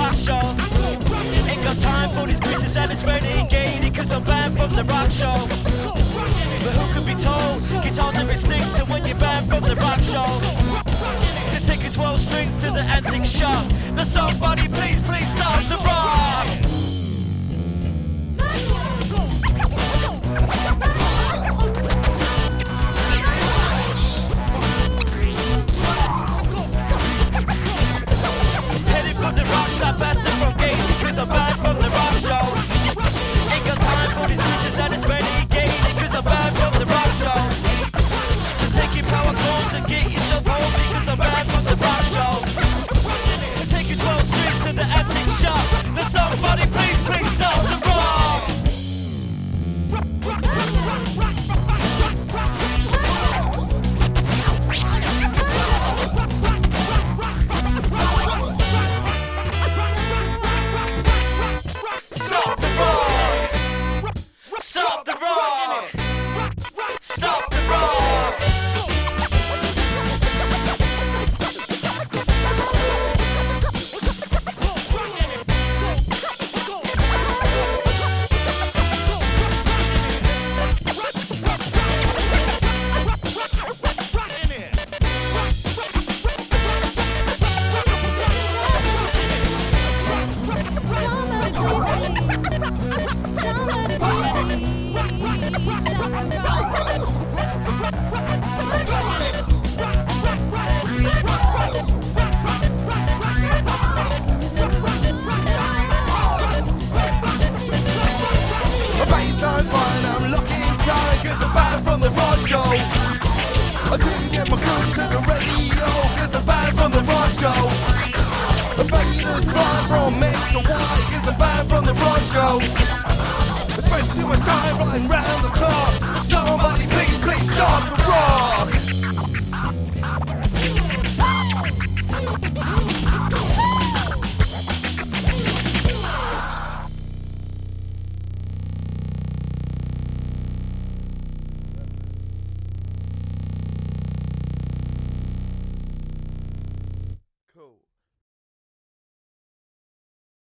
rock show. Ain't got time for these quizzes and it's renegading, cause I'm banned from the rock show. But who could be told? Guitars are instinctive when you're banned from the rock show. So take your 12 strings to the antique shop. Now somebody please, please start the rock. Headed for the rock stop at the front gate, because I'm banned from the rock show. Ain't got time for these quizzes and it's renegading, cause I'm banned from the rock show. So take your power chords and get yourself home, because I'm banned from the rock show. So take your 12 strings to the antique shop. Now somebody please, please stop the rock. Stop the rock. Stop the rock. Stop the rock. I couldn't get my goods to the radio, cause I'm banned from the rock show. The faders fly from X to Y, cause I'm banned from the rock show. I spent too much time flying round the clock. Somebody